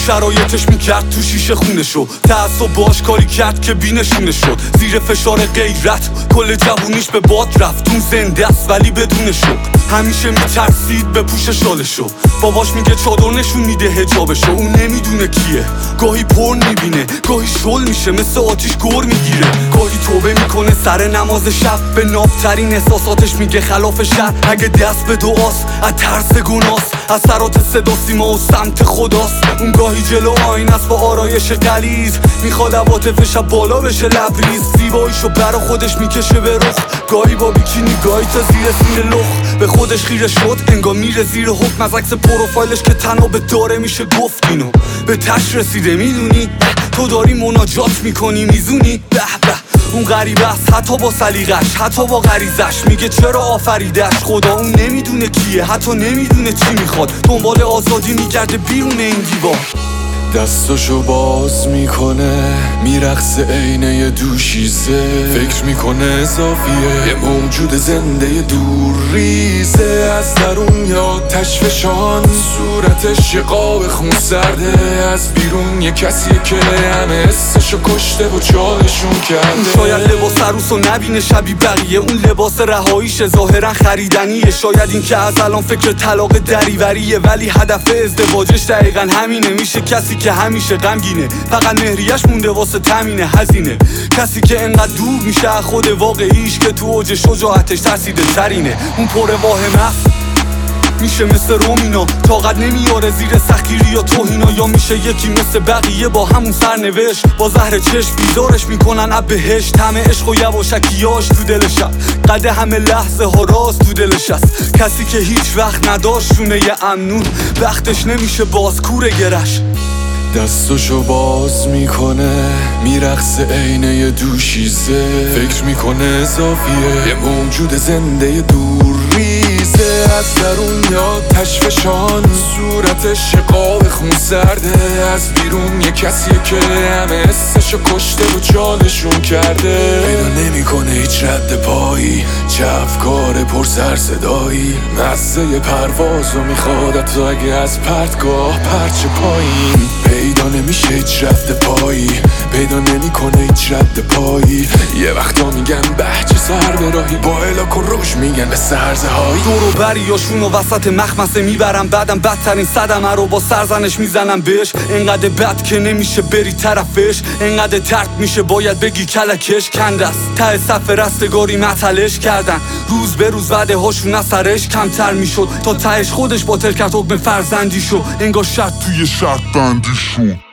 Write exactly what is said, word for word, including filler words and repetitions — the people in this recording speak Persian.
شرایطش میکرد تو شیشه خونشو، تعصب باش کاری کرد که بینشونه شد. زیر فشار غیرت کل جوونیش به باد رفت. اون زنده است ولی بدون شوق، همیشه میترسید به پوش شالشو. باباش میگه چادر نشون میده حجابشو. اون نمیدونه کیه، گاهی پر میبینه گاهی شل میشه مثل آتیش گر میگیره. گاهی توبه میکنه سر نماز شب، به نابترین احساساتش میگه خلاف شر. اگه دست به دعاست از ترس گناست، اثرات صدا سیما و سمت خداست. اون گاهی جلو آینه است با آرایش غلیظ، میخواد عواطفش بالا بشه لبریز. زیباییشو برا خودش میکشه به رخ، گاهی با بیکینی گاهی تا زیر سینه لخ. به خودش خیره شد انگار میره زیر حکم، از عکس پروفایلش که تنها داره میشه گفت اینو. به تش رسیده میدونی، تو داری مناجات میکنی میزونی. به به اون غریبه است حتی با سلیقش، حتی با غریزش. میگه چرا آفریدش خدا، اون نمیدونه کیه، حتی نمیدونه چی میخواد. دنبال آزادی میگرده بیرون این دیوار. دستاشو باز میکنه میرقصه عینه یه دوشیزه، فکر میکنه اضافیه یه موجود زنده دور ریزه. از درون یا تشفشان صورتش یه قاب خون سرده، از بیرون یه کسیه که همه حسشو کشته و چالشون کرده. اون شاید لباس عروسو نبینه شبیه بقیه، اون لباس رهاییش ظاهرا خریدنیه. شاید این که از الان فکر طلاق دریوریه، ولی هدف ازدواجش دقیقا همینه. میشه کسی که همیشه غمگینه، فقط مهریش مونده واسه تامین هزینه. کسی که انقدر دور میشه از خود واقعیش که تو اوج شجاعتش ترسیده ترینه. اون پر واهمه است میشه مثل رومینا، طاقت نمیاره زیر سختگیری یا توهینا. یا میشه یکی مثل بقیه با همون سرنوشت، با زهر چشم بیدارش میکنن اب بهشت. همه عشق و یواشکیاش تو دل شب، قد همه لحظه ها راست تو دلش است. کسی که هیچ وقت نداشت شونه یه امنون، وقتش نمیشه باز کوره گرش. دستاشو باز میکنه میرقصه عینه یه دوشیزه، فکر میکنه اضافیه یه موجود زنده دور ریزه. از درون یا تشفشان صورتش یه قاب خون سرده، از بیرون یه کسیه که همه حسشو کشته و چالشون کرده. پیدا نمیکنه هیچ رد پایی، چه افکار پر سر صدایی. مزه پروازو میخواد حتی اگه از پرتگاه پرچه پایین. پیدا نمیشه هیچ رد پایی، پیدا نمیکنه هیچ رد پایی. یه وقتا میگن بهچه سر به راهی، با الاک و روش میگن به سرزه هایی. دورو بریاشون و وسط مخمسه میبرم، بعدم بدترین صدمه رو با سرزنش میزنم بهش. انقدر بد که نمیشه بری طرفش، انقدر ترد میشه باید بگی کلکش. کنده است ته صف رستگاری مطلش کردن، روز به روز وعده هاشون اثرش کمتر میشد، تا تهش خودش باطل کرد حکم فرزندی شو. انگار شرط توی شرط بندی شد.